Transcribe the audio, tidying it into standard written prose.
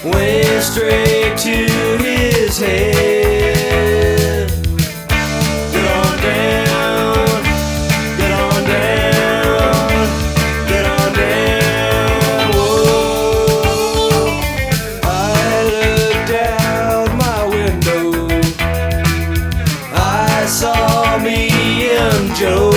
went straight to his head. Get on down, get on down, get on down. Whoa. I looked out my window, I saw me and Joe.